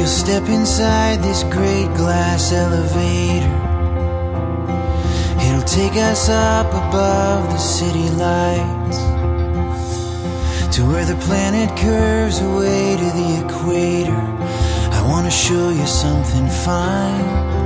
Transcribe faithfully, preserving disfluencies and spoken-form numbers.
step inside this great glass elevator. It'll take us up above the city lights, to where the planet curves away to the equator. I wanna show you something fine.